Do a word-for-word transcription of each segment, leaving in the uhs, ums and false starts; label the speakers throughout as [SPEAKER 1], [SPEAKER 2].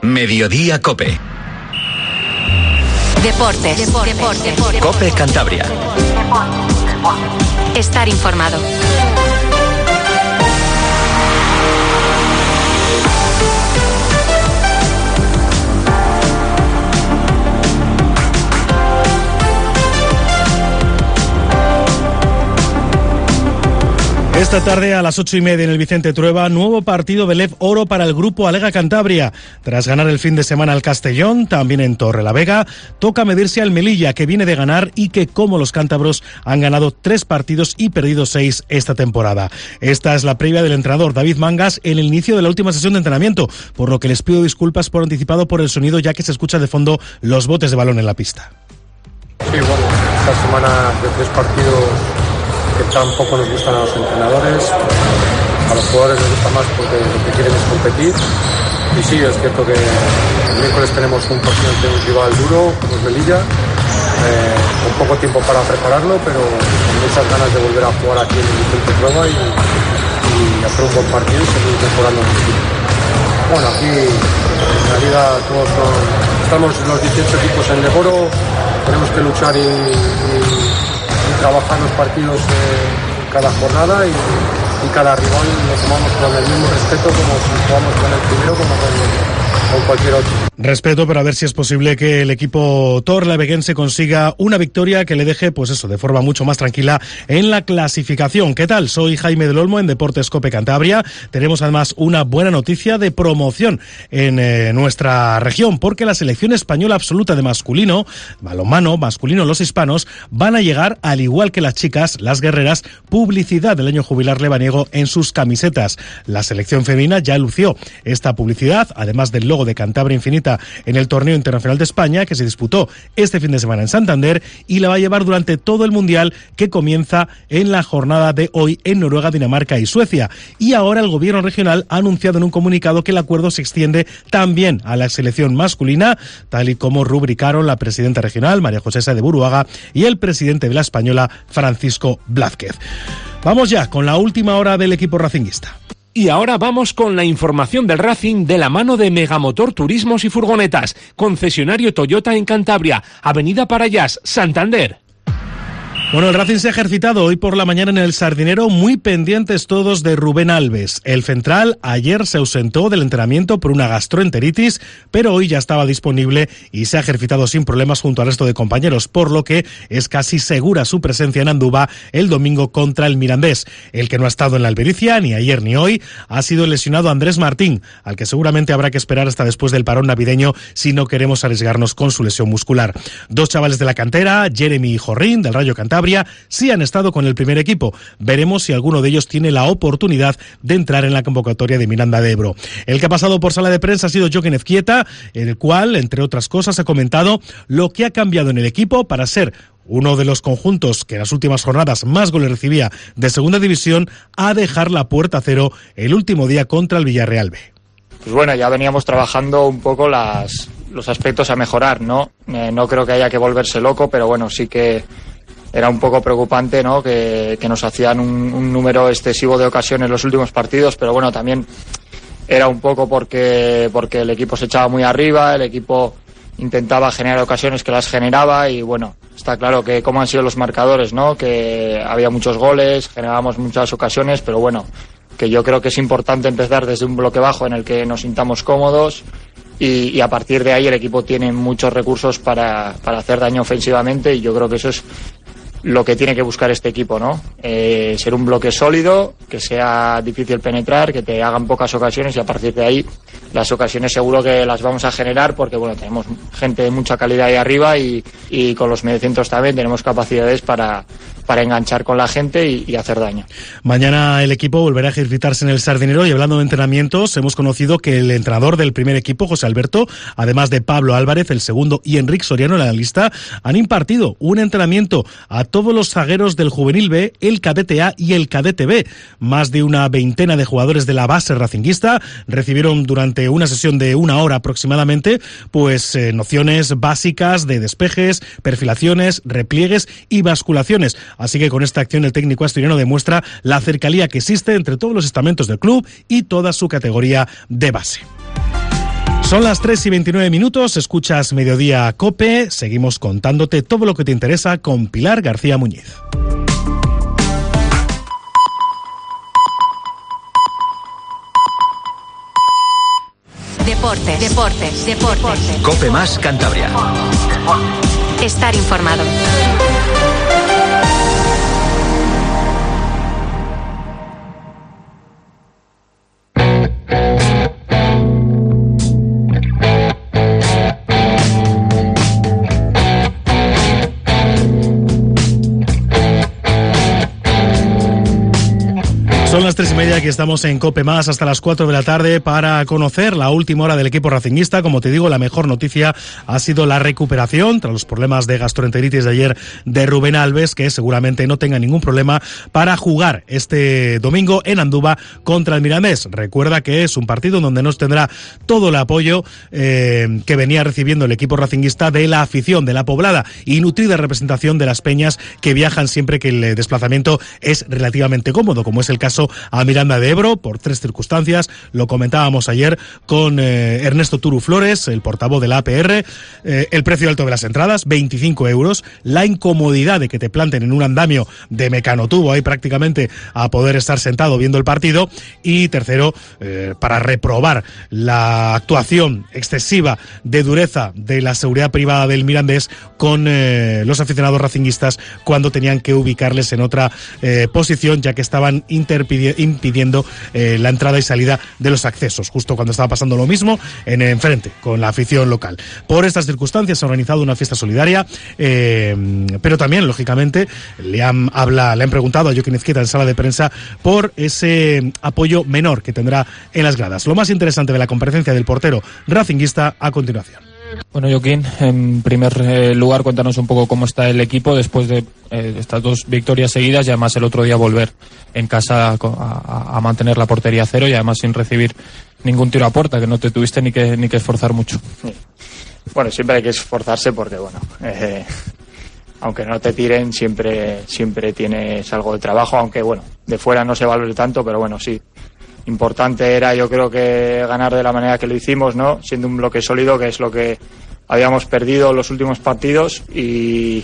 [SPEAKER 1] Mediodía Cope.
[SPEAKER 2] Deportes. Deportes. Deportes. Deportes.
[SPEAKER 1] Cope Cantabria.
[SPEAKER 2] Estar informado.
[SPEAKER 3] Esta tarde a las ocho y media en el Vicente Trueba, nuevo partido de L E V Oro para el grupo Alega Cantabria. Tras ganar el fin de semana al Castellón, también en Torrelavega, toca medirse al Melilla, que viene de ganar y que, como los cántabros, han ganado tres partidos y perdido seis esta temporada. Esta es la previa del entrenador David Mangas en el inicio de la última sesión de entrenamiento, por lo que les pido disculpas por anticipado por el sonido, ya que se escucha de fondo los botes de balón en la pista.
[SPEAKER 4] Sí, bueno, esta semana de tres partidos que tampoco nos gustan a los entrenadores, a los jugadores les gusta más porque lo que quieren es competir. Y sí, es cierto que el miércoles tenemos un partido ante un rival duro, como es Melilla, eh, con poco tiempo para prepararlo, pero con muchas ganas de volver a jugar aquí en el Vicente Trueba y, y hacer un buen partido y seguir mejorando el equipo. Bueno, aquí en la liga todos son, estamos los dieciocho equipos en el Oro, tenemos que luchar y, y trabajar los partidos eh, cada jornada y, y cada rival lo tomamos con el mismo respeto como si jugamos con el primero como con, con cualquier otro.
[SPEAKER 3] Respeto, pero a ver si es posible que el equipo torrelaveguense consiga una victoria que le deje, pues eso, de forma mucho más tranquila en la clasificación. ¿Qué tal? Soy Jaime del Olmo en Deportes Cope Cantabria. Tenemos además una buena noticia de promoción en eh, nuestra región, porque la selección española absoluta de masculino, balonmano, masculino, los hispanos, van a llegar, al igual que las chicas, las guerreras, publicidad del año jubilar lebaniego en sus camisetas. La selección femenina ya lució esta publicidad, además del logo de Cantabria Infinita en el Torneo Internacional de España, que se disputó este fin de semana en Santander, y la va a llevar durante todo el Mundial, que comienza en la jornada de hoy en Noruega, Dinamarca y Suecia. Y ahora el gobierno regional ha anunciado en un comunicado que el acuerdo se extiende también a la selección masculina, tal y como rubricaron la presidenta regional, María José Sá de Buruaga, y el presidente de la española, Francisco Blázquez. Vamos ya con la última hora del equipo racinguista.
[SPEAKER 5] Y ahora vamos con la información del Racing de la mano de Megamotor Turismos y Furgonetas, concesionario Toyota en Cantabria, Avenida Parayas, Santander.
[SPEAKER 3] Bueno, el Racing se ha ejercitado hoy por la mañana en el Sardinero, muy pendientes todos de Rubén Alves. El central ayer se ausentó del entrenamiento por una gastroenteritis, pero hoy ya estaba disponible y se ha ejercitado sin problemas junto al resto de compañeros, por lo que es casi segura su presencia en Andúba el domingo contra el Mirandés. El que no ha estado en la Albericia ni ayer ni hoy ha sido el lesionado Andrés Martín, al que seguramente habrá que esperar hasta después del parón navideño si no queremos arriesgarnos con su lesión muscular. Dos chavales de la cantera, Jeremy y Jorrín, del Rayo Cantabria, sí han estado con el primer equipo. Veremos si alguno de ellos tiene la oportunidad de entrar en la convocatoria de Miranda de Ebro. El que ha pasado por sala de prensa ha sido Jochen Ezquieta, en el cual, entre otras cosas, ha comentado lo que ha cambiado en el equipo para ser uno de los conjuntos que en las últimas jornadas más goles recibía de segunda división, a dejar la puerta a cero el último día contra el Villarreal B.
[SPEAKER 6] Pues bueno, ya veníamos trabajando un poco las, los aspectos a mejorar, ¿no? Eh, no creo que haya que volverse loco, pero bueno, sí que era un poco preocupante, ¿no? Que, que nos hacían un, un número excesivo de ocasiones en los últimos partidos, pero bueno, también era un poco porque, porque el equipo se echaba muy arriba, el equipo intentaba generar ocasiones que las generaba y bueno, está claro que cómo han sido los marcadores, ¿no? Que había muchos goles, generábamos muchas ocasiones, pero bueno, que yo creo que es importante empezar desde un bloque bajo en el que nos sintamos cómodos y, y a partir de ahí el equipo tiene muchos recursos para, para hacer daño ofensivamente y yo creo que eso es lo que tiene que buscar este equipo, ¿no? Eh, ser un bloque sólido, que sea difícil penetrar, que te hagan pocas ocasiones y a partir de ahí las ocasiones seguro que las vamos a generar porque, bueno, tenemos gente de mucha calidad ahí arriba y, y con los mediocentros también tenemos capacidades para, para enganchar con la gente y, y hacer daño.
[SPEAKER 3] Mañana el equipo volverá a ejercitarse en el Sardinero y hablando de entrenamientos, hemos conocido que el entrenador del primer equipo, José Alberto, además de Pablo Álvarez, el segundo, y Enric Soriano, en la lista, han impartido un entrenamiento a todos los zagueros del Juvenil B, el Cadete A y el Cadete B. Más de una veintena de jugadores de la base racinguista recibieron durante una sesión de una hora aproximadamente pues eh, nociones básicas de despejes, perfilaciones, repliegues y basculaciones. Así que con esta acción el técnico asturiano demuestra la cercanía que existe entre todos los estamentos del club y toda su categoría de base. Son las tres y veintinueve minutos, escuchas Mediodía COPE, seguimos contándote todo lo que te interesa con Pilar García Muñiz.
[SPEAKER 2] Deportes, deportes, deportes.
[SPEAKER 1] COPE más Cantabria.
[SPEAKER 2] Estar informado.
[SPEAKER 3] Son las tres y media, que estamos en COPE Más hasta las cuatro de la tarde para conocer la última hora del equipo racinguista. Como te digo, la mejor noticia ha sido la recuperación tras los problemas de gastroenteritis de ayer de Rubén Alves, que seguramente no tenga ningún problema para jugar este domingo en Andúba contra el Mirandés. Recuerda que es un partido donde nos tendrá todo el apoyo eh, que venía recibiendo el equipo racinguista de la afición, de la poblada y nutrida representación de las peñas que viajan siempre que el desplazamiento es relativamente cómodo, como es el caso a Miranda de Ebro, por tres circunstancias. Lo comentábamos ayer con eh, Ernesto Turu Flores, el portavoz de la A P R, eh, el precio alto de las entradas, veinticinco euros, la incomodidad de que te planten en un andamio de mecanotubo ahí prácticamente a poder estar sentado viendo el partido, y tercero, eh, para reprobar la actuación excesiva de dureza de la seguridad privada del Mirandés con eh, los aficionados racinguistas cuando tenían que ubicarles en otra eh, posición, ya que estaban interpidiendo impidiendo eh, la entrada y salida de los accesos, justo cuando estaba pasando lo mismo en enfrente con la afición local. Por estas circunstancias se ha organizado una fiesta solidaria, eh, pero también, lógicamente, le han, habla, le han preguntado a Joaquín Izquierda en sala de prensa por ese apoyo menor que tendrá en las gradas. Lo más interesante de la comparecencia del portero racinguista a continuación.
[SPEAKER 7] Bueno, Joaquín, en primer eh, lugar, cuéntanos un poco cómo está el equipo después de eh, estas dos victorias seguidas y además el otro día volver en casa a, a, a mantener la portería a cero y además sin recibir ningún tiro a puerta, que no te tuviste ni que ni que esforzar mucho.
[SPEAKER 6] Sí. Bueno, siempre hay que esforzarse porque, bueno, eh, aunque no te tiren, siempre, siempre tienes algo de trabajo, aunque, bueno, de fuera no se valore tanto, pero bueno, sí. Importante era, yo creo, que ganar de la manera que lo hicimos, ¿no? Siendo un bloque sólido, que es lo que habíamos perdido los últimos partidos, y,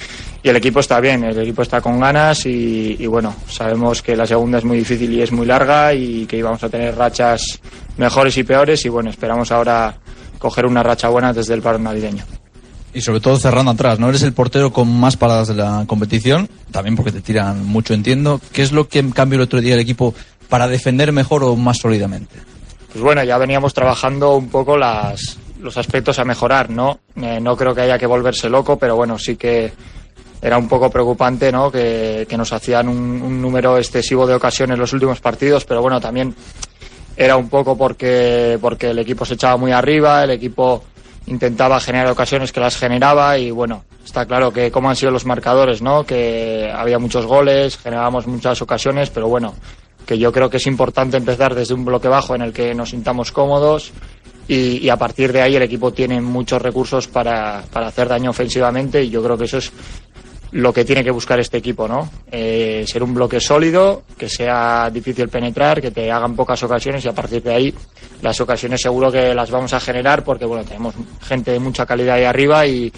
[SPEAKER 6] y el equipo está bien, el equipo está con ganas y, y bueno, sabemos que la segunda es muy difícil y es muy larga y que íbamos a tener rachas mejores y peores, y bueno, esperamos ahora coger una racha buena desde el parón navideño.
[SPEAKER 8] Y sobre todo cerrando atrás, ¿no? Eres el portero con más paradas de la competición, también porque te tiran mucho, entiendo. ¿Qué es lo que cambió el otro día el equipo para defender mejor o más sólidamente?
[SPEAKER 6] Pues bueno, ya veníamos trabajando un poco las, los aspectos a mejorar, ¿no? Eh, no creo que haya que volverse loco, pero bueno, sí que era un poco preocupante, ¿no? Que, que nos hacían un, un número excesivo de ocasiones en los últimos partidos, pero bueno, también era un poco porque, porque el equipo se echaba muy arriba, el equipo intentaba generar ocasiones que las generaba y bueno, está claro que cómo han sido los marcadores, ¿no? Que había muchos goles, generábamos muchas ocasiones, pero bueno, que yo creo que es importante empezar desde un bloque bajo en el que nos sintamos cómodos y, y a partir de ahí el equipo tiene muchos recursos para, para hacer daño ofensivamente y yo creo que eso es lo que tiene que buscar este equipo, ¿no? Eh, ser un bloque sólido, que sea difícil penetrar, que te hagan pocas ocasiones y a partir de ahí las ocasiones seguro que las vamos a generar porque bueno, tenemos gente de mucha calidad ahí arriba y,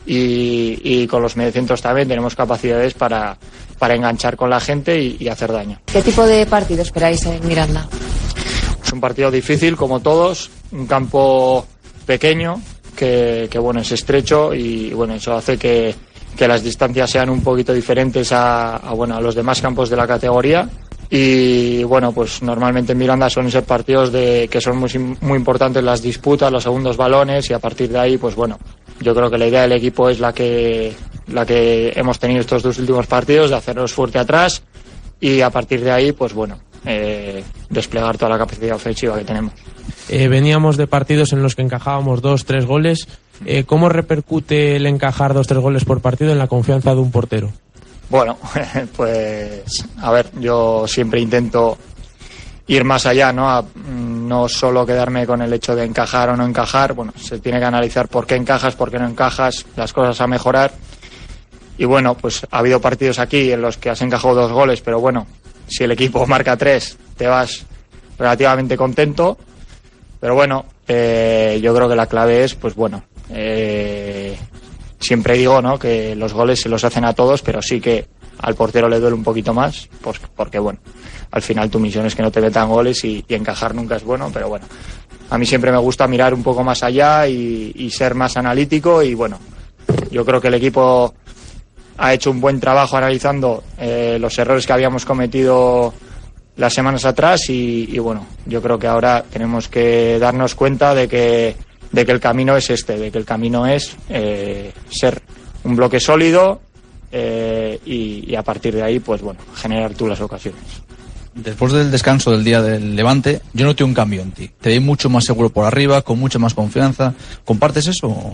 [SPEAKER 6] y, y con los mediocentros también tenemos capacidades para, para enganchar con la gente y, y hacer daño.
[SPEAKER 9] ¿Qué tipo de partido esperáis en Miranda?
[SPEAKER 6] Es un partido difícil como todos, un campo pequeño que, que bueno, es estrecho y bueno, eso hace que que las distancias sean un poquito diferentes a, a, bueno, a los demás campos de la categoría y bueno, pues normalmente en Miranda suelen ser partidos de que son muy, muy importantes las disputas, los segundos balones y a partir de ahí, pues bueno, yo creo que la idea del equipo es la que, la que hemos tenido estos dos últimos partidos, de hacernos fuerte atrás y a partir de ahí, pues bueno, eh, desplegar toda la capacidad ofensiva que tenemos.
[SPEAKER 7] Eh, veníamos de partidos en los que encajábamos dos, tres goles. Eh, ¿Cómo repercute el encajar dos, tres goles por partido en la confianza de un portero?
[SPEAKER 6] Bueno, pues a ver, yo siempre intento ir más allá, ¿no? A, no solo quedarme con el hecho de encajar o no encajar. Bueno, se tiene que analizar por qué encajas, por qué no encajas, las cosas a mejorar. Y bueno, pues ha habido partidos aquí en los que has encajado dos goles, pero bueno, si el equipo marca tres, te vas relativamente contento. Pero bueno, eh, yo creo que la clave es, pues bueno, eh, siempre digo, ¿no?, que los goles se los hacen a todos, pero sí que al portero le duele un poquito más, pues porque bueno, al final tu misión es que no te metan goles y, y encajar nunca es bueno, pero bueno, a mí siempre me gusta mirar un poco más allá y, y ser más analítico y bueno, yo creo que el equipo ha hecho un buen trabajo analizando eh, los errores que habíamos cometido las semanas atrás y, y bueno, yo creo que ahora tenemos que darnos cuenta de que, de que el camino es este, de que el camino es eh, ser un bloque sólido eh, y, y a partir de ahí, pues bueno, generar tú las ocasiones.
[SPEAKER 8] Después del descanso del día del Levante, yo noté un cambio en ti. Te vi mucho más seguro por arriba, con mucha más confianza. ¿Compartes eso?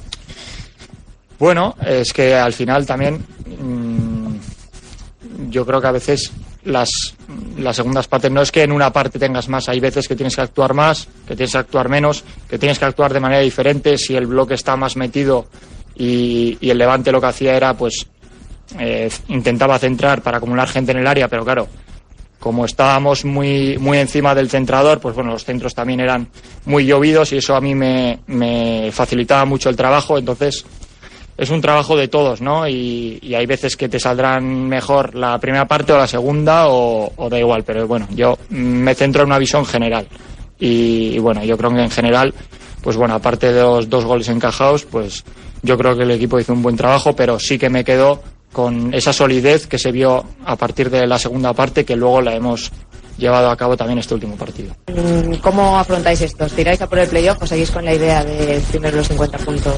[SPEAKER 6] Bueno, es que al final también mmm, yo creo que a veces las, las segundas partes no es que en una parte tengas más, hay veces que tienes que actuar más, que tienes que actuar menos, que tienes que actuar de manera diferente. Si el bloque está más metido y, y el Levante lo que hacía era pues eh, intentaba centrar para acumular gente en el área, pero claro, como estábamos muy, muy encima del centrador, pues bueno, los centros también eran muy llovidos y eso a mí me, me facilitaba mucho el trabajo. Entonces es un trabajo de todos, ¿no? Y, y hay veces que te saldrán mejor la primera parte o la segunda o, o da igual, pero bueno, yo me centro en una visión general y, y bueno, yo creo que en general, pues bueno, aparte de los dos goles encajados, pues yo creo que el equipo hizo un buen trabajo, pero sí que me quedo con esa solidez que se vio a partir de la segunda parte, que luego la hemos llevado a cabo también este último partido.
[SPEAKER 9] ¿Cómo afrontáis esto? ¿Os tiráis a por el playoff o seguís con la idea de tener los cincuenta puntos?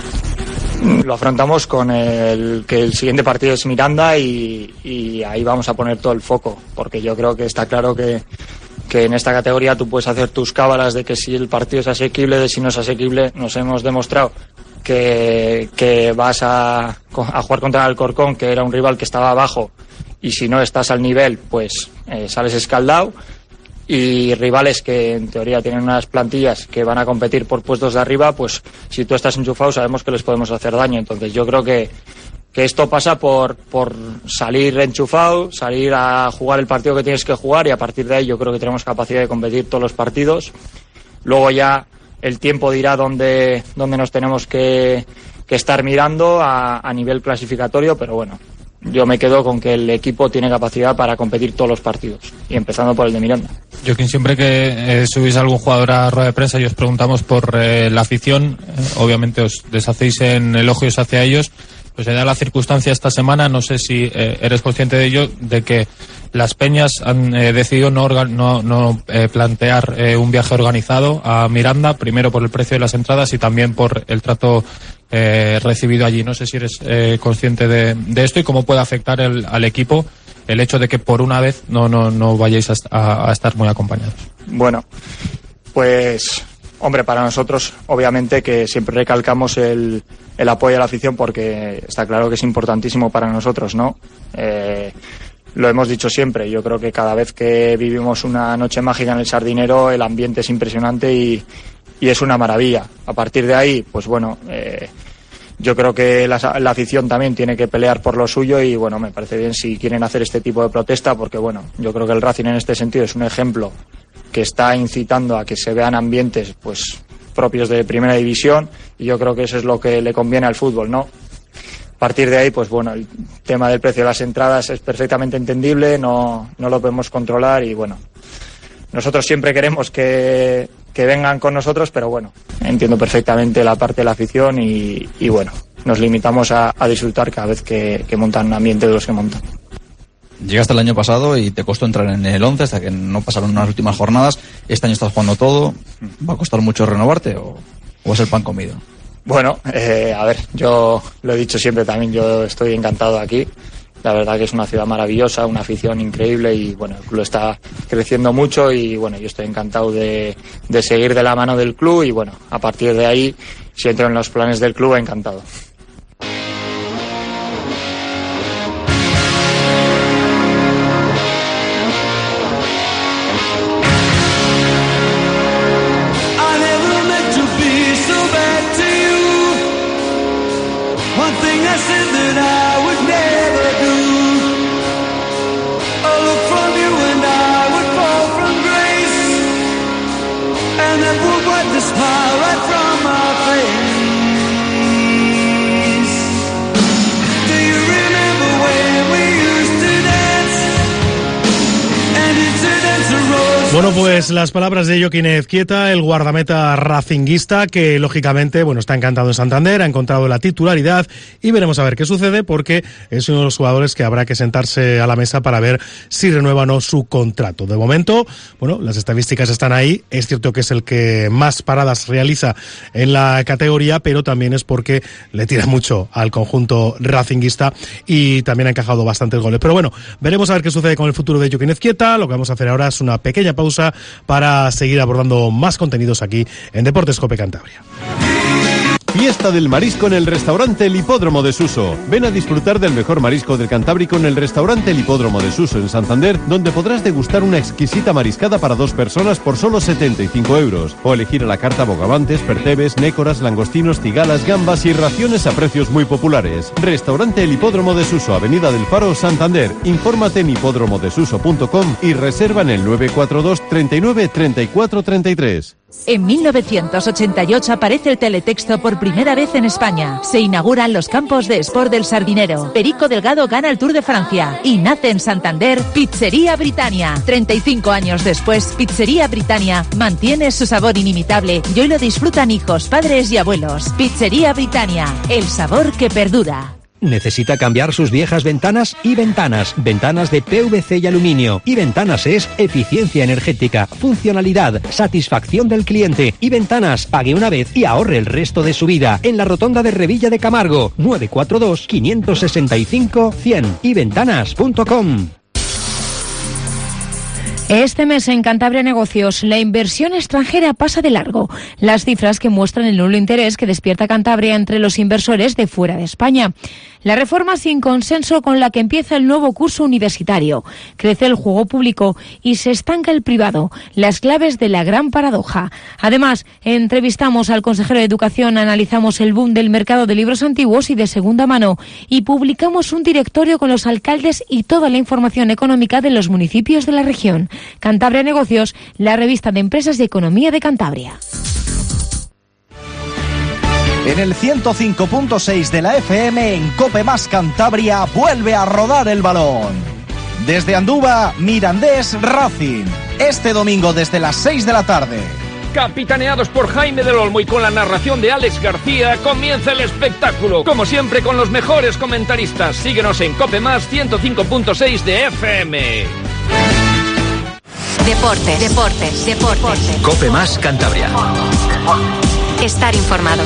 [SPEAKER 6] Lo afrontamos con el que el siguiente partido es Miranda y, y ahí vamos a poner todo el foco, porque yo creo que está claro que, que en esta categoría tú puedes hacer tus cábalas de que si el partido es asequible, de si no es asequible. Nos hemos demostrado que, que vas a, a jugar contra el Alcorcón, que era un rival que estaba abajo, y si no estás al nivel, pues eh, sales escaldado. Y rivales que en teoría tienen unas plantillas que van a competir por puestos de arriba, pues si tú estás enchufado sabemos que les podemos hacer daño. Entonces yo creo que, que esto pasa por, por salir enchufado, salir a jugar el partido que tienes que jugar y a partir de ahí yo creo que tenemos capacidad de competir todos los partidos. Luego ya el tiempo dirá dónde, dónde nos tenemos que, que estar mirando a, a nivel clasificatorio, pero bueno, yo me quedo con que el equipo tiene capacidad para competir todos los partidos, y empezando por el de Miranda.
[SPEAKER 7] Joaquín, siempre que eh, subís a algún jugador a rueda de prensa y os preguntamos por eh, la afición, eh, obviamente os deshacéis en elogios hacia ellos, pues se da la circunstancia esta semana, no sé si eh, eres consciente de ello, de que las peñas han eh, decidido no, organ- no, no eh, plantear eh, un viaje organizado a Miranda, primero por el precio de las entradas y también por el trato Eh, recibido allí. No sé si eres eh, consciente de, de esto y cómo puede afectar el, al equipo el hecho de que por una vez no, no, no vayáis a, a, a estar muy acompañados.
[SPEAKER 6] Bueno, pues hombre, para nosotros obviamente que siempre recalcamos el, el apoyo a la afición porque está claro que es importantísimo para nosotros, ¿no? Eh, lo hemos dicho siempre, yo creo que cada vez que vivimos una noche mágica en el Sardinero el ambiente es impresionante y Y es una maravilla. A partir de ahí, pues bueno, eh, yo creo que la, la afición también tiene que pelear por lo suyo y bueno, me parece bien si quieren hacer este tipo de protesta porque bueno, yo creo que el Racing en este sentido es un ejemplo que está incitando a que se vean ambientes pues propios de primera división y yo creo que eso es lo que le conviene al fútbol, ¿no? A partir de ahí, pues bueno, el tema del precio de las entradas es perfectamente entendible, no, no lo podemos controlar y bueno, nosotros siempre queremos que que vengan con nosotros, pero bueno, entiendo perfectamente la parte de la afición y, y bueno, nos limitamos a, a disfrutar cada vez que, que montan un ambiente de los que montan.
[SPEAKER 8] Llegaste el año pasado y te costó entrar en el once hasta que no pasaron unas últimas jornadas. Este año estás jugando todo. ¿Va a costar mucho renovarte o, o es el pan comido?
[SPEAKER 6] Bueno, eh, a ver, yo lo he dicho siempre también, yo estoy encantado aquí. La verdad que es una ciudad maravillosa, una afición increíble y bueno, el club está creciendo mucho y bueno, yo estoy encantado de, de seguir de la mano del club y bueno, a partir de ahí, si entro en los planes del club, encantado.
[SPEAKER 10] smile right from my face. Do you remember when we used to dance? And you turned into rose.
[SPEAKER 3] Bueno, pues las palabras de Joaquín Ezquieta, el guardameta racinguista, que lógicamente, bueno, está encantado en Santander, ha encontrado la titularidad y veremos a ver qué sucede, porque es uno de los jugadores que habrá que sentarse a la mesa para ver si renueva o no su contrato. De momento, bueno, las estadísticas están ahí, es cierto que es el que más paradas realiza en la categoría, pero también es porque le tira mucho al conjunto racinguista y también ha encajado bastantes goles. Pero bueno, veremos a ver qué sucede con el futuro de Joaquín Ezquieta. Lo que vamos a hacer ahora es una pequeña pausa para seguir abordando más contenidos aquí en Deportes Cope Cantabria.
[SPEAKER 11] Fiesta del marisco en el restaurante El Hipódromo de Suso. Ven a disfrutar del mejor marisco del Cantábrico en el restaurante El Hipódromo de Suso en Santander, donde podrás degustar una exquisita mariscada para dos personas por solo setenta y cinco euros. O elegir a la carta bogavantes, percebes, nécoras, langostinos, cigalas, gambas y raciones a precios muy populares. Restaurante El Hipódromo de Suso, Avenida del Faro, Santander. Infórmate en hipódromo de suso punto com y reserva en el nueve cuatro dos, treinta y nueve, treinta y cuatro, treinta y tres.
[SPEAKER 12] En mil novecientos ochenta y ocho aparece el teletexto por primera vez en España. Se inauguran los campos de Sport del Sardinero. Perico Delgado gana el Tour de Francia. Y nace en Santander Pizzería Britannia. treinta y cinco años después, Pizzería Britannia mantiene su sabor inimitable y hoy lo disfrutan hijos, padres y abuelos. Pizzería Britannia, el sabor que perdura.
[SPEAKER 13] ¿Necesita cambiar sus viejas ventanas? Y Ventanas, ventanas de P V C y aluminio. Y Ventanas es eficiencia energética, funcionalidad, satisfacción del cliente. Y Ventanas, pague una vez y ahorre el resto de su vida. En la rotonda de Revilla de Camargo, nueve cuatro dos, cinco seis cinco, cien. y ventanas punto com.
[SPEAKER 14] Este mes en Cantabria Negocios, la inversión extranjera pasa de largo. Las cifras que muestran el nulo interés que despierta Cantabria entre los inversores de fuera de España. La reforma sin consenso con la que empieza el nuevo curso universitario. Crece el juego público y se estanca el privado. Las claves de la gran paradoja. Además, entrevistamos al consejero de Educación, analizamos el boom del mercado de libros antiguos y de segunda mano y publicamos un directorio con los alcaldes y toda la información económica de los municipios de la región. Cantabria Negocios, la revista de empresas de economía de Cantabria.
[SPEAKER 15] En el ciento cinco punto seis de la F M en Cope Más Cantabria vuelve a rodar el balón. Desde Andúba, Mirandés Racing. Este domingo desde las seis de la tarde.
[SPEAKER 5] Capitaneados por Jaime del Olmo y con la narración de Alex García, comienza el espectáculo. Como siempre, con los mejores comentaristas. Síguenos en Cope Más ciento cinco punto seis de F M.
[SPEAKER 2] Deportes, deportes, deportes.
[SPEAKER 1] Cope Más Cantabria.
[SPEAKER 2] Estar informado.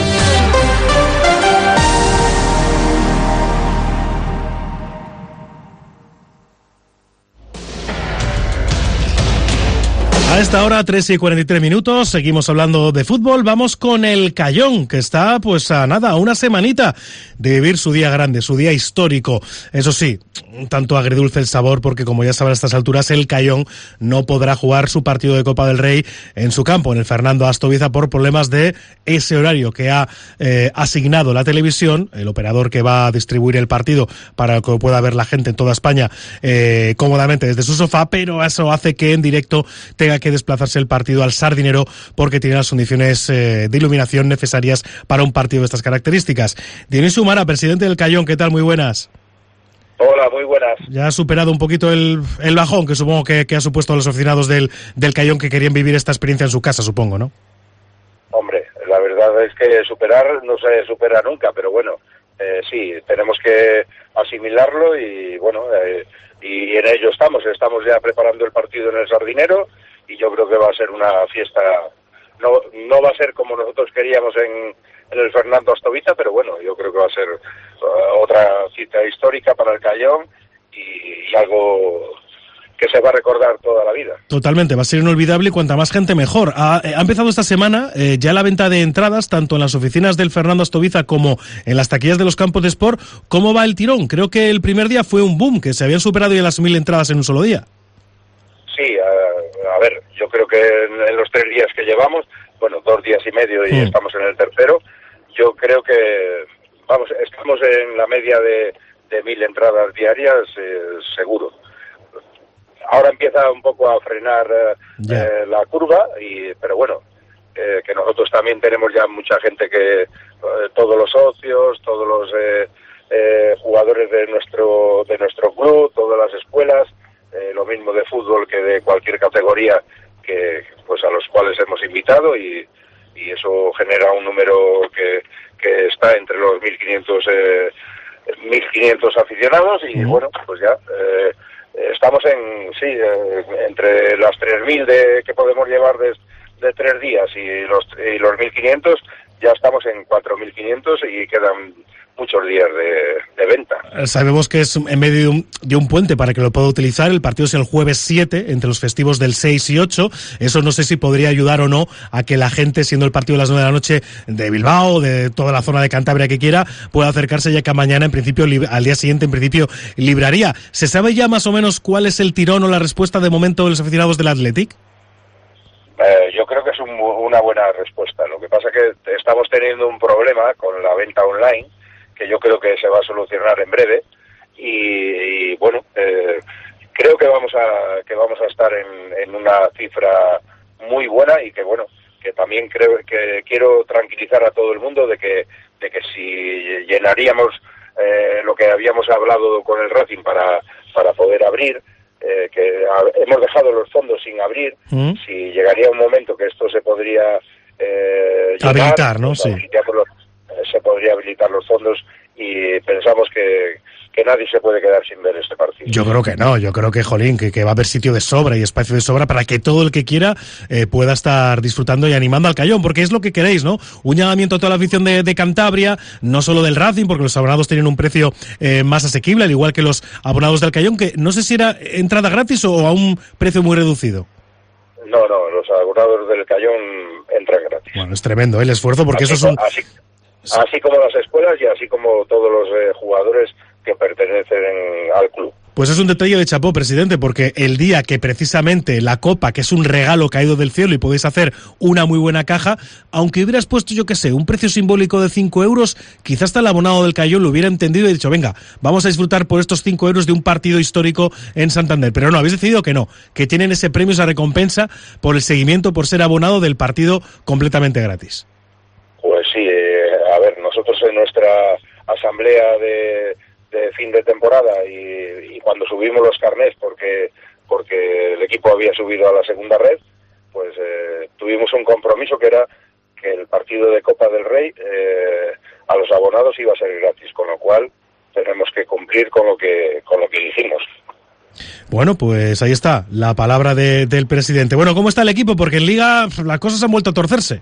[SPEAKER 3] A esta hora, tres y cuarenta y tres minutos, seguimos hablando de fútbol. Vamos con el Cayón, que está pues a nada, a una semanita de vivir su día grande, su día histórico. Eso sí, un tanto agridulce el sabor, porque como ya saben a estas alturas, el Cayón no podrá jugar su partido de Copa del Rey en su campo, en el Fernando Astoviza, por problemas de ese horario que ha eh, asignado la televisión, el operador que va a distribuir el partido para que pueda ver la gente en toda España eh, cómodamente desde su sofá, pero eso hace que en directo tenga que desplazarse el partido al Sardinero porque tiene las condiciones eh, de iluminación necesarias para un partido de estas características. Dionisio Humara, presidente del Cayón, ¿qué tal? Muy buenas.
[SPEAKER 16] Hola, muy buenas.
[SPEAKER 3] Ya ha superado un poquito el, el bajón que supongo que, que ha supuesto a los aficionados del, del Cayón, que querían vivir esta experiencia en su casa, supongo, ¿no?
[SPEAKER 16] Hombre, la verdad es que superar no se supera nunca, pero bueno, eh, sí, tenemos que asimilarlo y bueno, eh, y en ello estamos. Estamos ya preparando el partido en el Sardinero y yo creo que va a ser una fiesta. No, no va a ser como nosotros queríamos en, en el Fernando Astoviza, pero bueno, yo creo que va a ser uh, otra cita histórica para el Cayón y, y algo que se va a recordar toda la vida.
[SPEAKER 3] Totalmente, va a ser inolvidable y cuanta más gente mejor. Ha, ha empezado esta semana eh, ya la venta de entradas, tanto en las oficinas del Fernando Astoviza como en las taquillas de los campos de Sport. ¿Cómo va el tirón? Creo que el primer día fue un boom, que se habían superado ya las mil entradas en un solo día.
[SPEAKER 16] Sí, a, a ver, yo creo que en, en los tres días que llevamos, bueno, dos días y medio y mm. estamos en el tercero, yo creo que, vamos, estamos en la media de, de mil entradas diarias, eh, seguro. Ahora empieza un poco a frenar eh, eh, la curva, y pero bueno, eh, que nosotros también tenemos ya mucha gente que, eh, todos los socios, todos los eh, eh, jugadores de nuestro de nuestro club, todas las escuelas, eh, lo mismo de fútbol que de cualquier categoría, que pues a los cuales hemos invitado, y, y eso genera un número que, que está entre los mil quinientos eh, mil quinientos aficionados, y bueno, pues ya eh, estamos en, sí, eh, entre las tres mil de, que podemos llevar de, de tres días y los, y los mil quinientos, ya estamos en cuatro mil quinientos y quedan muchos días de, de venta.
[SPEAKER 3] Sabemos que es en medio de un, de un puente para que lo pueda utilizar. El partido es el jueves siete, entre los festivos del seis y ocho. Eso no sé si podría ayudar o no a que la gente, siendo el partido a las nueve de la noche de Bilbao, de toda la zona de Cantabria que quiera, pueda acercarse, ya que mañana, en principio, al día siguiente, en principio, libraría. ¿Se sabe ya más o menos cuál es el tirón o la respuesta de momento de los aficionados del Athletic?
[SPEAKER 16] Eh, yo creo que es un, una buena respuesta. Lo que pasa es que estamos teniendo un problema con la venta online, que yo creo que se va a solucionar en breve, y, y bueno, eh, creo que vamos a que vamos a estar en, en una cifra muy buena, y que bueno, que también creo que quiero tranquilizar a todo el mundo de que de que si llenaríamos eh, lo que habíamos hablado con el Racing para para poder abrir, eh, que a, hemos dejado los fondos sin abrir, mm. si llegaría un momento que esto se podría eh, llenar,
[SPEAKER 3] habilitar, ¿no?
[SPEAKER 16] Pues,
[SPEAKER 3] sí.
[SPEAKER 16] se podría habilitar los fondos, y pensamos que, que nadie se puede quedar sin ver este partido.
[SPEAKER 3] Yo creo que no, yo creo que, jolín, que, que va a haber sitio de sobra y espacio de sobra para que todo el que quiera eh, pueda estar disfrutando y animando al Cayón, porque es lo que queréis, ¿no? Un llamamiento a toda la afición de, de Cantabria, no solo del Racing, porque los abonados tienen un precio eh, más asequible, al igual que los abonados del Cayón, que no sé si era entrada gratis o a un precio muy reducido.
[SPEAKER 16] No, no, los abonados del Cayón entran gratis.
[SPEAKER 3] Bueno, es tremendo, ¿eh? El esfuerzo, porque
[SPEAKER 16] así,
[SPEAKER 3] eso es un...
[SPEAKER 16] Así, así como las escuelas y así como todos los eh, jugadores que pertenecen al club.
[SPEAKER 3] Pues es un detalle de chapó, presidente, porque el día que precisamente la Copa, que es un regalo caído del cielo y podéis hacer una muy buena caja, aunque hubieras puesto, yo qué sé, un precio simbólico de cinco euros, quizás hasta el abonado del Cayón lo hubiera entendido y dicho, venga, vamos a disfrutar por estos cinco euros de un partido histórico en Santander. Pero no, habéis decidido que no, que tienen ese premio, esa recompensa por el seguimiento, por ser abonado del partido completamente gratis.
[SPEAKER 16] Pues sí, eh, a ver, nosotros en nuestra asamblea de, de fin de temporada y, y cuando subimos los carnés, porque porque el equipo había subido a la segunda red, pues eh, tuvimos un compromiso que era que el partido de Copa del Rey eh, a los abonados iba a ser gratis, con lo cual tenemos que cumplir con lo que con lo que dijimos.
[SPEAKER 3] Bueno, pues ahí está la palabra de, del presidente. Bueno, ¿cómo está el equipo? Porque en Liga las cosas han vuelto a torcerse.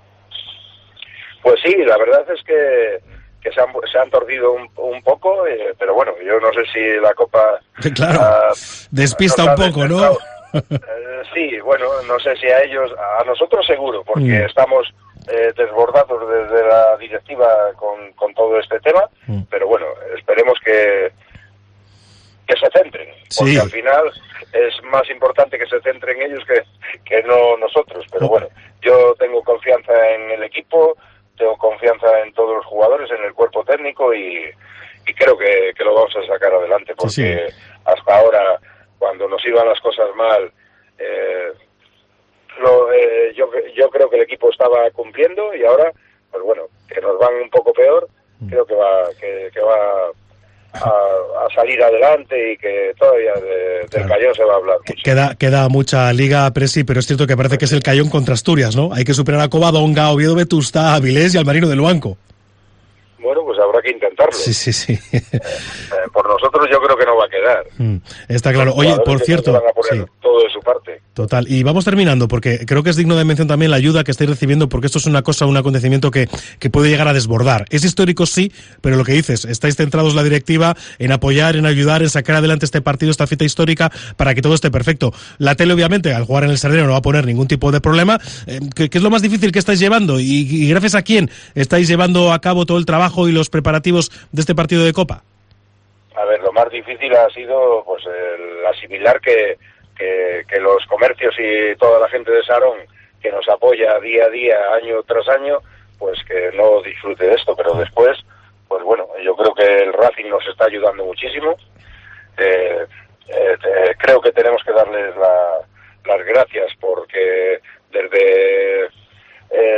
[SPEAKER 16] Pues sí, la verdad es que, que se, han, se han torcido un, un poco, eh, pero bueno, yo no sé si la Copa...
[SPEAKER 3] Claro, uh, despista un poco, ¿no?
[SPEAKER 16] Eh, sí, bueno, no sé si a ellos, a nosotros seguro, porque mm. estamos eh, desbordados desde la directiva con, con todo este tema, mm. pero bueno, esperemos que, que se centren, porque sí. Al final es más importante que se centren ellos que, que no nosotros, pero bueno, yo tengo confianza en el equipo, tengo confianza en todos los jugadores, en el cuerpo técnico y, y creo que, que lo vamos a sacar adelante, porque sí, sí. Hasta ahora, cuando nos iban las cosas mal, eh, lo, eh, yo, yo creo que el equipo estaba cumpliendo y ahora, pues bueno, que nos van un poco peor, creo que va que, que va a, a salir adelante y que todavía de, del claro. Cayón se va a hablar mucho.
[SPEAKER 3] Queda, queda mucha liga, Presi, pero es cierto que parece que es el Cayón contra Asturias, ¿no? Hay que superar a Covadonga, Oviedo, Vetusta, Avilés y al Marino del Banco.
[SPEAKER 16] Bueno, pues habrá que intentarlo.
[SPEAKER 3] Sí, sí, sí.
[SPEAKER 16] Eh, por nosotros yo creo que no va a quedar.
[SPEAKER 3] Mm, está claro. Oye, por cierto...
[SPEAKER 16] Van a poner sí. todo de su parte.
[SPEAKER 3] Total. Y vamos terminando, porque creo que es digno de mención también la ayuda que estáis recibiendo, porque esto es una cosa, un acontecimiento que, que puede llegar a desbordar. Es histórico, sí, pero lo que dices, estáis centrados la directiva en apoyar, en ayudar, en sacar adelante este partido, esta cita histórica, para que todo esté perfecto. La tele, obviamente, al jugar en el Sardinero no va a poner ningún tipo de problema. Eh, ¿qué, ¿Qué es lo más difícil que estáis llevando? Y, y gracias a quién estáis llevando a cabo todo el trabajo y los preparativos de este partido de Copa?
[SPEAKER 16] A ver, lo más difícil ha sido pues el asimilar que, que, que los comercios y toda la gente de Sarón que nos apoya día a día, año tras año, pues que no disfrute de esto, pero después, pues bueno, yo creo que el Racing nos está ayudando muchísimo. Eh, eh, eh, creo que tenemos que darles la, las gracias porque desde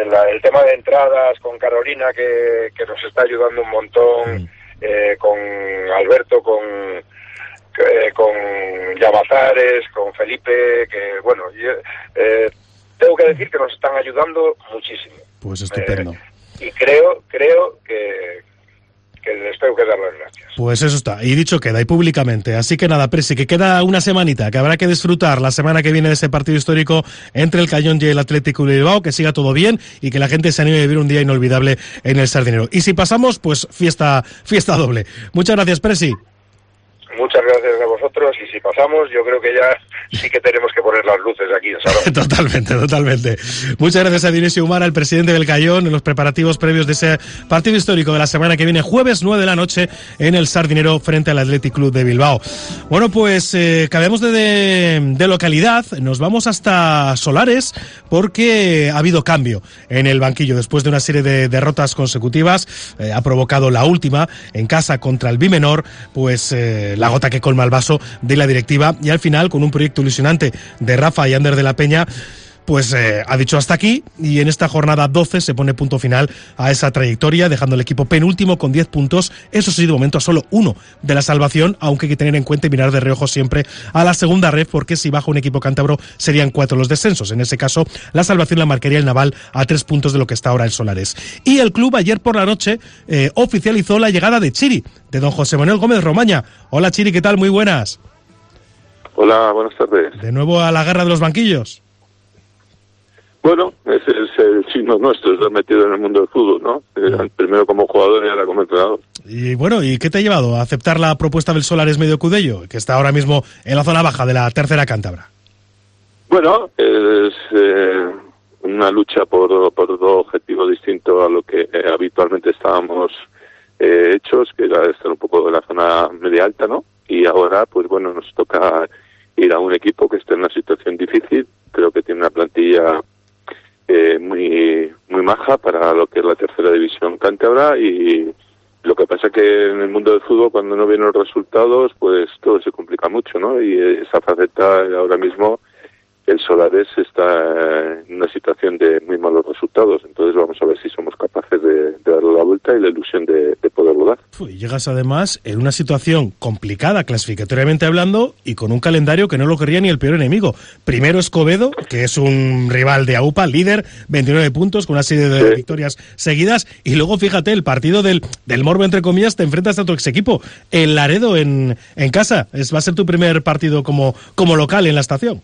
[SPEAKER 16] la, el tema de entradas con Carolina, que, que nos está ayudando un montón, mm. eh, con Alberto, con, eh, con Llamazares, con Felipe, que bueno, yo, eh, tengo que decir que nos están ayudando muchísimo.
[SPEAKER 3] Pues estupendo.
[SPEAKER 16] Eh, y creo, creo que, que les tengo que dar las gracias.
[SPEAKER 3] Pues eso está, y dicho queda, y públicamente. Así que nada, Presi, que queda una semanita, que habrá que disfrutar la semana que viene de ese partido histórico entre el Cayón y el Atlético de Bilbao, que siga todo bien y que la gente se anime a vivir un día inolvidable en el Sardinero. Y si pasamos, pues fiesta, fiesta doble. Muchas gracias, Presi.
[SPEAKER 16] Muchas gracias a vosotros, y si pasamos, yo creo que ya sí que tenemos que poner las luces aquí en Salón.
[SPEAKER 3] Totalmente, totalmente. Muchas gracias a Dionisio Humara, el presidente del Cayón, en los preparativos previos de ese partido histórico de la semana que viene, jueves nueve de la noche, en el Sardinero frente al Athletic Club de Bilbao. Bueno, pues eh, cambiamos de, de, de localidad, nos vamos hasta Solares, porque ha habido cambio en el banquillo después de una serie de derrotas consecutivas. Eh, ha provocado la última en casa contra el Bimenor, pues eh, la gota que colma el vaso de la directiva, y al final, con un proyecto ilusionante de Rafa y Ander de la Peña, pues eh, ha dicho hasta aquí, y en esta jornada doce se pone punto final a esa trayectoria, dejando el equipo penúltimo con diez puntos, eso sí, de momento a solo uno de la salvación, aunque hay que tener en cuenta y mirar de reojo siempre a la segunda red, porque si baja un equipo cántabro serían cuatro los descensos. En ese caso, la salvación la marcaría el Naval a tres puntos de lo que está ahora el Solares. Y el club ayer por la noche eh, oficializó la llegada de Chiri, de don José Manuel Gómez Romaña. Hola Chiri, ¿qué tal? Muy buenas.
[SPEAKER 17] Hola, buenas tardes.
[SPEAKER 3] De nuevo a la guerra de los banquillos.
[SPEAKER 17] Bueno, ese es el signo nuestro, estar metido en el mundo del fútbol, ¿no? Eh, primero como jugador y ahora como entrenador.
[SPEAKER 3] Y bueno, ¿y qué te ha llevado a aceptar la propuesta del Solares Medio Cudello, que está ahora mismo en la zona baja de la tercera cántabra?
[SPEAKER 17] Bueno, es eh, una lucha por, por dos objetivos distintos a lo que eh, habitualmente estábamos eh, hechos, que era estar un poco en la zona media alta, ¿no? Y ahora, pues bueno, nos toca ir a un equipo que está en una situación difícil. Creo que tiene una plantilla Eh, muy muy maja para lo que es la tercera división cántabra, y lo que pasa que en el mundo del fútbol, cuando no vienen los resultados, pues todo se complica mucho, ¿no? Y esa faceta ahora mismo el Solares está en una situación de muy malos resultados, entonces vamos a ver si somos capaces de, de darle la vuelta y la ilusión de, de poderlo dar.
[SPEAKER 3] Y llegas además en una situación complicada clasificatoriamente hablando y con un calendario que no lo querría ni el peor enemigo. Primero Escobedo, que es un rival de AUPA, líder, veintinueve puntos con una serie de sí. victorias seguidas, y luego fíjate, el partido del, del Morbo, entre comillas, te enfrentas a tu ex equipo, el Laredo en, en casa. Es, va a ser tu primer partido como, como local en la estación.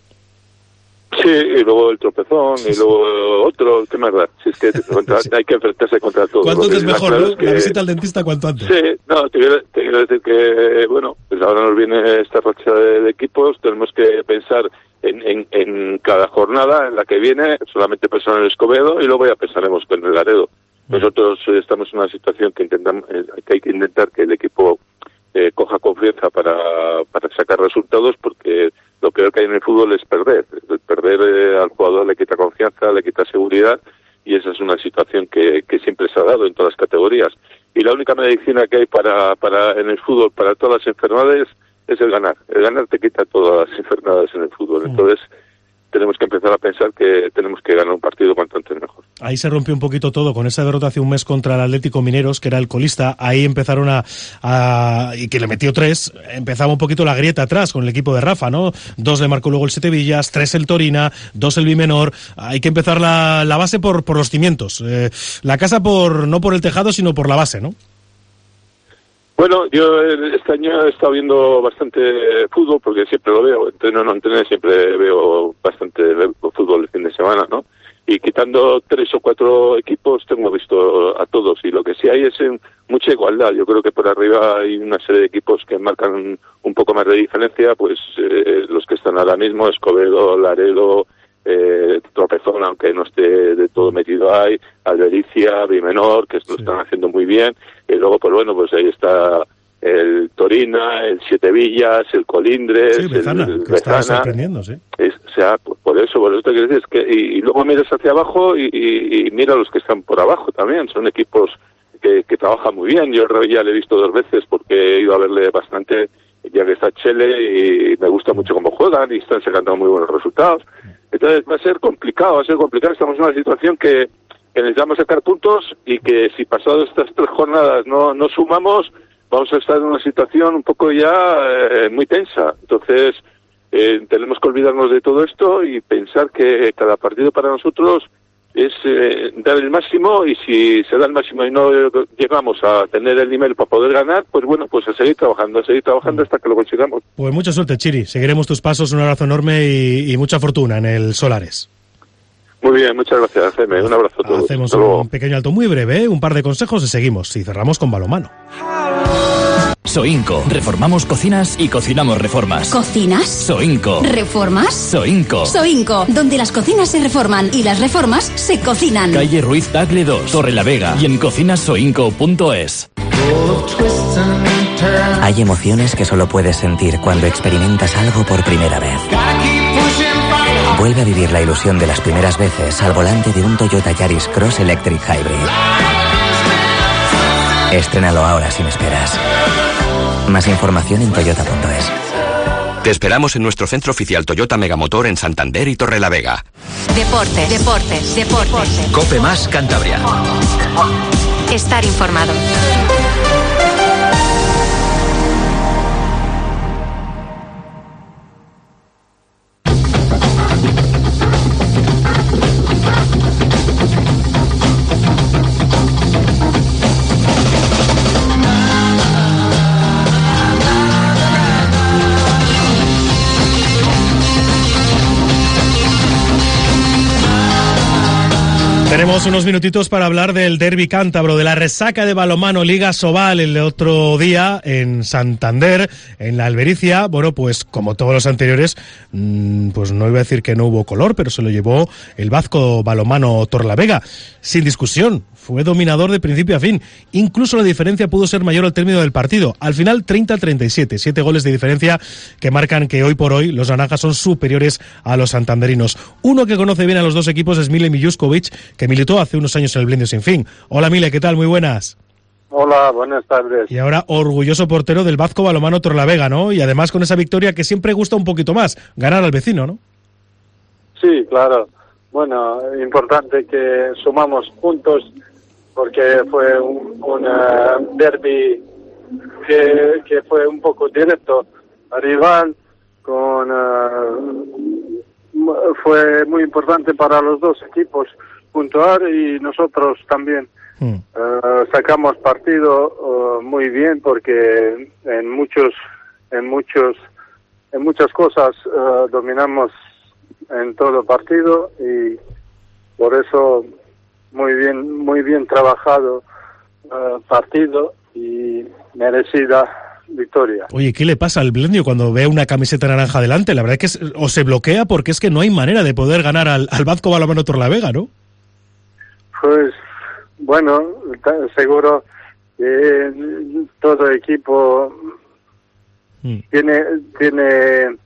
[SPEAKER 17] Sí, y luego el tropezón, y luego otro, ¿qué más da? Si es que contra, hay que enfrentarse contra todo.
[SPEAKER 3] ¿Cuánto antes mejor,
[SPEAKER 17] claro
[SPEAKER 3] no?
[SPEAKER 17] Es que...
[SPEAKER 3] La visita al dentista cuanto antes.
[SPEAKER 17] Sí, no, te quiero, te quiero decir que, bueno, pues ahora nos viene esta racha de, de equipos, tenemos que pensar en, en, en cada jornada, en la que viene, solamente pensar en el Escobedo, y luego ya pensaremos en el Laredo. Nosotros eh, estamos en una situación que intentamos, eh, que hay que intentar que el equipo eh, coja confianza para, para sacar resultados, porque lo peor que hay en el fútbol es perder. El perder eh, al jugador le quita confianza, le quita seguridad, y esa es una situación que, que siempre se ha dado en todas las categorías. Y la única medicina que hay para, para en el fútbol para todas las enfermedades es el ganar. El ganar te quita todas las enfermedades en el fútbol. Entonces tenemos que empezar a pensar que tenemos que ganar un partido cuanto antes mejor.
[SPEAKER 3] Ahí se rompió un poquito todo con esa derrota hace un mes contra el Atlético Mineros, que era el colista. Ahí empezaron a, a y que le metió tres, empezaba un poquito la grieta atrás con el equipo de Rafa, ¿no? Dos le marcó luego el Sete Villas, tres el Torina, dos el Bimenor. Hay que empezar la, la base por, por los cimientos. Eh, la casa por no por el tejado, sino por la base, ¿no?
[SPEAKER 17] Bueno, yo este año he estado viendo bastante fútbol, porque siempre lo veo, entreno o no entreno, siempre veo bastante fútbol el fin de semana, ¿no? Y quitando tres o cuatro equipos, tengo visto a todos, y lo que sí hay es en mucha igualdad. Yo creo que por arriba hay una serie de equipos que marcan un poco más de diferencia, pues eh, los que están ahora mismo, Escobedo, Laredo, eh, Tropezón, aunque no esté de todo metido ahí, Albericia, Bimenor, que lo están haciendo muy bien, y luego pues bueno, pues ahí está el Torina, el Siete Villas, el Colindres,
[SPEAKER 3] sí, Bezana,
[SPEAKER 17] el, el
[SPEAKER 3] que
[SPEAKER 17] Bezana.
[SPEAKER 3] está sorprendiendo, sí.
[SPEAKER 17] Es, o sea, por, por eso, por eso te quiero decir, es que, y, y luego miras hacia abajo y, y, y mira los que están por abajo también, son equipos que, que trabajan muy bien. Yo ya le he visto dos veces porque he ido a verle bastante, ya que está Chele, y me gusta mucho cómo juegan y están sacando muy buenos resultados. Entonces va a ser complicado, va a ser complicado. Estamos en una situación que que necesitamos sacar puntos y que si pasadas estas tres jornadas no, no sumamos, vamos a estar en una situación un poco ya eh, muy tensa. Entonces, eh, tenemos que olvidarnos de todo esto y pensar que cada partido para nosotros es eh, dar el máximo, y si se da el máximo y no llegamos a tener el nivel para poder ganar, pues bueno, pues a seguir trabajando, a seguir trabajando hasta que lo consigamos.
[SPEAKER 3] Pues mucha suerte, Chiri. Seguiremos tus pasos. Un abrazo enorme y, y mucha fortuna en el Solares.
[SPEAKER 17] Muy bien, muchas gracias, Jaime. Un abrazo a todos.
[SPEAKER 3] Hacemos un pequeño alto muy breve, ¿eh? Un par de consejos y seguimos. Y cerramos con balonmano.
[SPEAKER 18] Soinco. Reformamos cocinas y cocinamos reformas.
[SPEAKER 19] ¿Cocinas?
[SPEAKER 18] Soinco.
[SPEAKER 19] ¿Reformas?
[SPEAKER 18] Soinco.
[SPEAKER 19] Soinco, donde las cocinas se reforman y las reformas se cocinan.
[SPEAKER 18] Calle Ruiz Tagle dos, Torrelavega, y en cocinasoinco punto es.
[SPEAKER 20] Hay emociones que solo puedes sentir cuando experimentas algo por primera vez. Vuelve a vivir la ilusión de las primeras veces al volante de un Toyota Yaris Cross Electric Hybrid. Estrénalo ahora sin esperas. Más información en toyota punto es.
[SPEAKER 1] Te esperamos en nuestro centro oficial Toyota Megamotor en Santander y Torrelavega.
[SPEAKER 2] Deportes, deportes, deportes.
[SPEAKER 1] Cope Más Cantabria.
[SPEAKER 2] Estar informado.
[SPEAKER 3] Tenemos unos minutitos para hablar del derbi cántabro, de la resaca de balonmano Liga Sobal el otro día en Santander, en la Albericia. Bueno, pues como todos los anteriores, pues no iba a decir que no hubo color, pero se lo llevó el Bazco Balonmano Torrelavega. Sin discusión, fue dominador de principio a fin. Incluso la diferencia pudo ser mayor al término del partido. Al final, treinta a treinta y siete. Siete goles de diferencia que marcan que hoy por hoy los naranjas son superiores a los santanderinos. Uno que conoce bien a los dos equipos es Mile Miljuskovic, que militó hace unos años en el Blendio Sin Fin. Hola Mile, ¿qué tal? Muy buenas.
[SPEAKER 21] Hola, buenas tardes.
[SPEAKER 3] Y ahora orgulloso portero del Bazco Balonmano Torrelavega, ¿no? Y además con esa victoria que siempre gusta un poquito más, ganar al vecino, ¿no?
[SPEAKER 21] Sí, claro. Bueno, importante que sumamos puntos porque fue un, un uh, derbi que, que fue un poco directo al rival, con uh, fue muy importante para los dos equipos puntuar y nosotros también mm. uh, sacamos partido uh, muy bien porque en muchos en muchos en muchas cosas uh, dominamos en todo partido y por eso muy bien muy bien trabajado uh, partido y merecida victoria.
[SPEAKER 3] Oye, ¿qué le pasa al Blendio cuando ve una camiseta naranja delante? La verdad es que es, o se bloquea porque es que no hay manera de poder ganar al, al Bazco Balonmano Torrelavega, ¿no?
[SPEAKER 21] Pues bueno, seguro que todo equipo mm. tiene tiene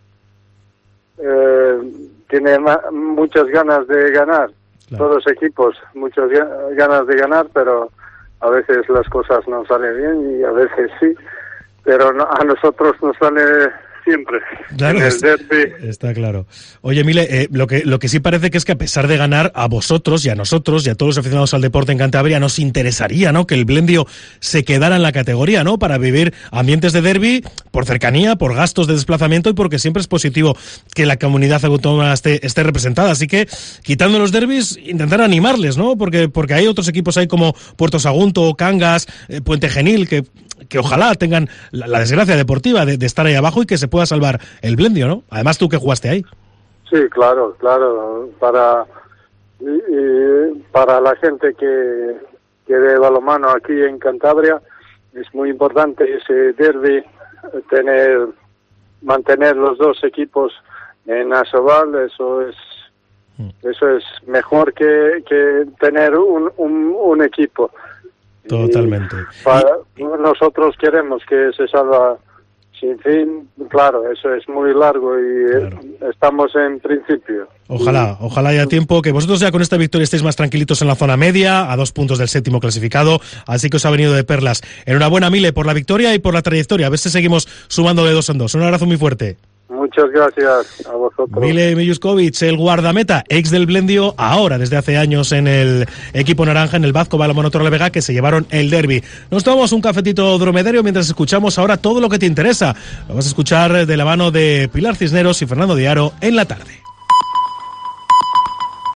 [SPEAKER 21] eh, tiene ma- muchas ganas de ganar. Claro. Todos los equipos, muchas ganas de ganar, pero a veces las cosas no salen bien y a veces sí. Pero no, a nosotros nos sale siempre.
[SPEAKER 3] Claro,
[SPEAKER 21] en el
[SPEAKER 3] es,
[SPEAKER 21] derbi.
[SPEAKER 3] Está claro. Oye, Mile, eh, lo que lo que sí parece que es que a pesar de ganar, a vosotros y a nosotros y a todos los aficionados al deporte en Cantabria nos interesaría, ¿no?, que el Blendio se quedara en la categoría, ¿no?, para vivir ambientes de derbi por cercanía, por gastos de desplazamiento y porque siempre es positivo que la comunidad autónoma esté, esté representada. Así que, quitando los derbis, intentar animarles, ¿no?, porque porque hay otros equipos ahí como Puerto Sagunto, Cangas, eh, Puente Genil, que que ojalá tengan la, la desgracia deportiva de, de estar ahí abajo y que se pueda salvar el Blendio, ¿no? Además, tú que jugaste ahí.
[SPEAKER 21] Sí, claro, claro. Para y, y para la gente que, que ve balonmano aquí en Cantabria es muy importante ese derbi, tener mantener los dos equipos en Asobal. Eso es eso es mejor que, que tener un, un, un equipo.
[SPEAKER 3] Totalmente.
[SPEAKER 21] Para, nosotros queremos que se salva Sin Fin, claro, eso es muy largo y claro. Estamos en principio.
[SPEAKER 3] Ojalá, ojalá haya tiempo, que vosotros ya con esta victoria estéis más tranquilitos en la zona media, a dos puntos del séptimo clasificado, así que os ha venido de perlas. Enhorabuena, Mile, por la victoria y por la trayectoria, a ver si seguimos sumando de dos en dos. Un abrazo muy fuerte.
[SPEAKER 21] Muchas Muchas gracias a vosotros.
[SPEAKER 3] Mile Miljuskovic, el guardameta, ex del Blendio, ahora desde hace años en el equipo naranja, en el Vazco Balonmano Torrelavega, que se llevaron el derbi. Nos tomamos un cafetito dromedario mientras escuchamos ahora todo lo que te interesa. Lo vas a escuchar de la mano de Pilar Cisneros y Fernando Diaro en la tarde.